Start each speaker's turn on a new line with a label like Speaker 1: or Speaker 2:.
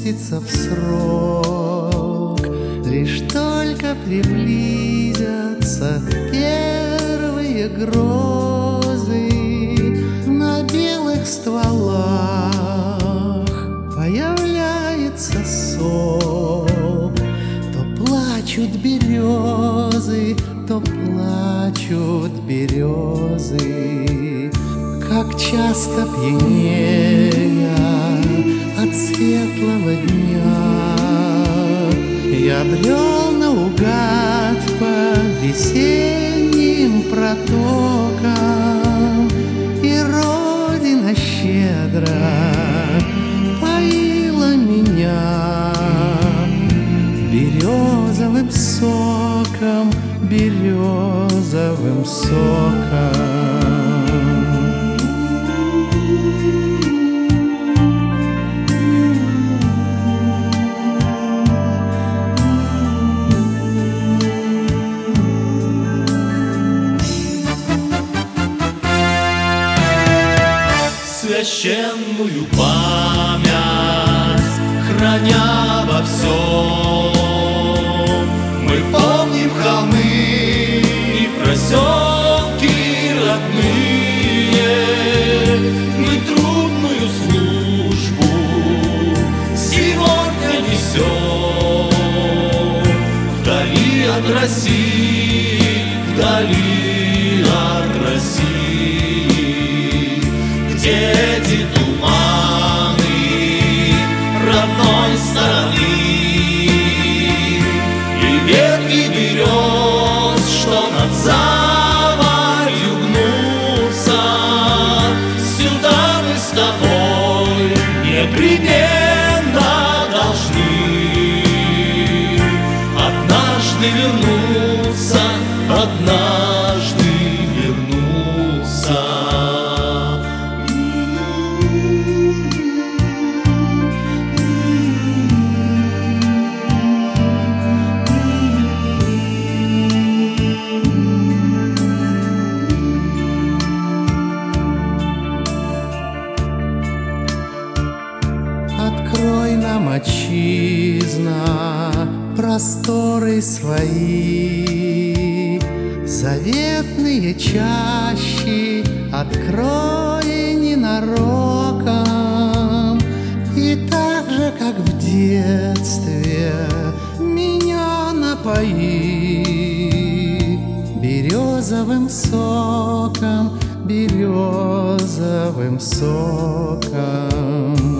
Speaker 1: спустится в срок. Лишь только приблизятся первые грозы, на белых стволах появляется сок. То плачут березы, то плачут березы. Как часто пьянея от светлого дня, я брел наугад по весенним протокам, и Родина щедро поила меня березовым соком, березовым соком.
Speaker 2: Священную память храня во всем, мы помним холмы и проселки родные. Мы трудную службу сегодня несем вдали от России, вдали от России, где эти туманы родной стороны и ветви берез, что над заводью гнутся. Сюда мы с тобой непременно должны однажды вернуться, однажды вернуться.
Speaker 1: Открой нам, Отчизна, просторы свои, заветные чащи открой ненароком. И так же, как в детстве, меня напои березовым соком, березовым соком.